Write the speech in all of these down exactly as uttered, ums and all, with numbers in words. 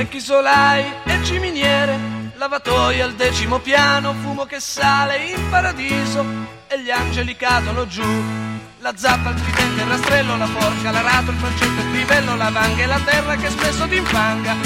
vecchi solai e ciminiere, lavatoie al decimo piano, fumo che sale in paradiso e gli angeli cadono giù. La zappa, il tridente, il rastrello, la forca, l'arato, il falcetto, il crivello, la vanga e la terra che spesso ti infanga.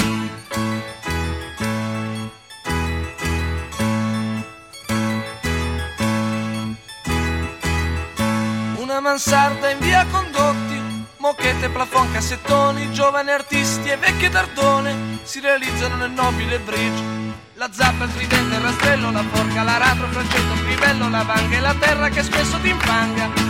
Una mansarda in via Condotti, moquette, plafond, cassettoni, giovani artisti e vecchie dardone si realizzano nel nobile bridge. La zappa, il tridente, il rastrello, la forca, l'arato, il falcetto, il crivello, la vanga e la terra che spesso ti infanga.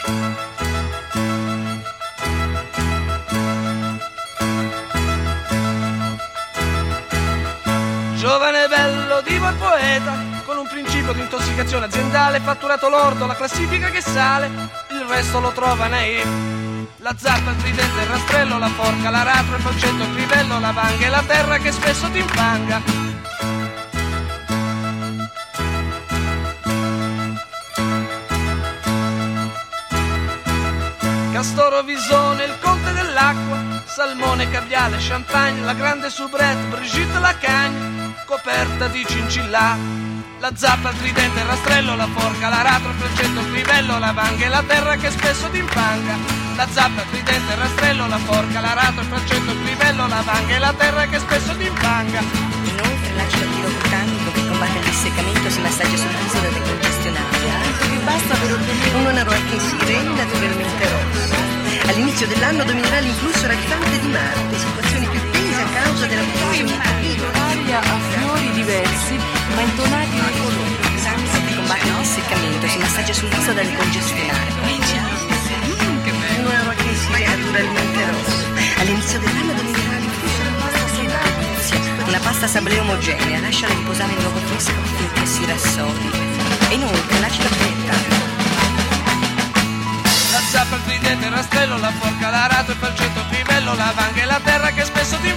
Giovane bello, divo il poeta, con un principio di intossicazione aziendale, fatturato lordo, la classifica che sale, il resto lo trova naif. La zappa, il tridente, il rastrello, la forca, l'aratro, il falcetto, il crivello, la vanga e la terra che spesso ti infanga. Castoro Visone, il conte dell'acqua, salmone, caviale, champagne, la grande soubrette, Brigitte Lacagne, coperta di cincillà. La zappa, il tridente, il rastrello, la forca, l'aratro, il falcetto, il crivello, la vanga e la terra che spesso ti infanga. La zappa, il tridente, il rastrello, la forca, l'aratro, il falcetto, il crivello, la vanga e la terra che spesso ti infanga. Inoltre l'acido piroctanico che combatte il disseccamento si massaggia sul viso da decongestionare, tanto che basta per ottenere un onero anche in sirene naturalmente rosso. All'inizio dell'anno dominerà l'influsso raggante di Marte, situazioni più tese a causa della aria a fiori diversi ma intonati nei colori. Che combatte il disseccamento si massaggia sul viso da decongestionare. Un onero anche in sirene naturalmente rosso. All'inizio dell'anno dominerà l'influsso della pasta sempalizia, una pasta sablé omogenea, lasciala riposare in luogo fresco finché si rassodi. E inoltre l'acido beta. La zappa, il tridente, il rastrello, la forca, l'arato, il falcetto, il crivello, la vanga e la terra che spesso ti